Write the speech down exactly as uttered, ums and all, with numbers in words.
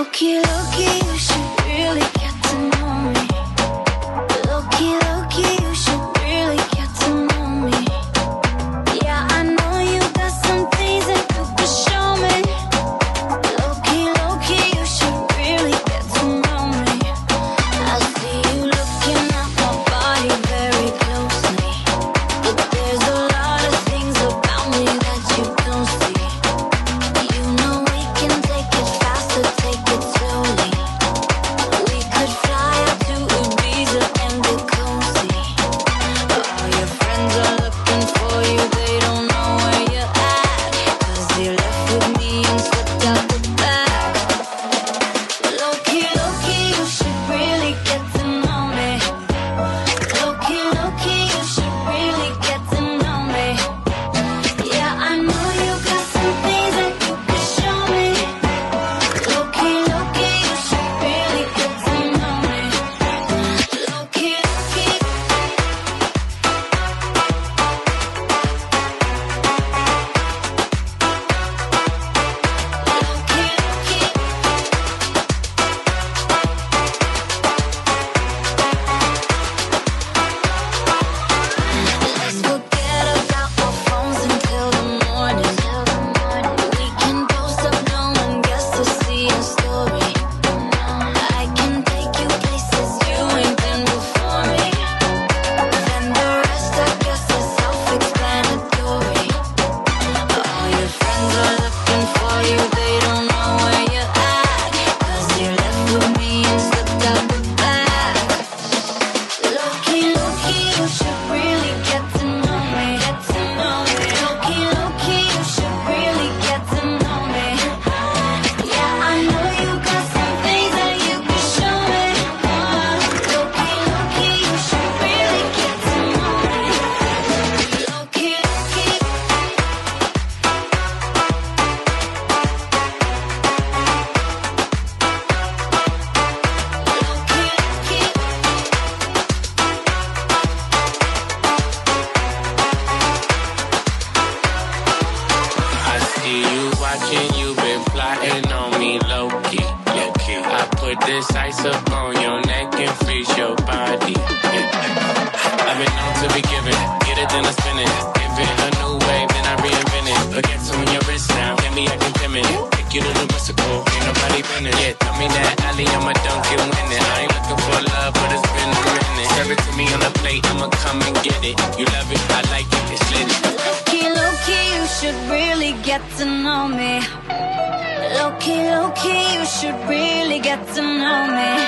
Low-key, low-key, you should really get to know me. Low-key, low-key, you should really get to know me. Yeah, I know you got some things that you could show me. Low-key, low-key, you should really get to know me. I see you looking at my body very closely, but there's a lot of things about me that you don't see. You know we can take it faster, take it slowly. We could fly out to Ibiza and get cozy. All your friends are looking for you, they don't know where you're at, 'cause you left with me and slipped out the back. Low-key, low-key, you should really get to know me. Low-key, low-key, you should really get to know me. Yeah, I know you got some things that you could show me. Low-key, low-key, you should really get to know me. Low-key, low-key. Let's forget about our phones until the morning. We can post up, no one gets to see our story. I can take you places you ain't been before me. Then the rest, I guess, is self-explanatory. All your friends are looking for you, they don't know where you're at, 'cause you left with me and slipped out the back. Low-key, low-key, you should really get to know me. Get to know me. Low-key, low-key, you should really get to know me. Yeah, I know you got some things that you can show me. Low-key, low-key, you should really get to know me. Low-key, low-key. I see you watching, you've been plotting on me low-key. low-key. I put this ice up on your neck and freeze your body. Yeah. I've been known to be giving, get it then I spin it. Invent a new wave, then I reinvent it. Forget on your wrist now, get me acting timid. Take you to the Mexico, ain't nobody been it. Yeah, tell me that alley, I'ma dunk and win it. I ain't looking for love, but it's been a minute. Serve it to me on a plate, I'ma come and get it. You love it, I like it, it's lit. Low-key, low-key, you should really get to know me. Low-key, low-key, you should really get to know me.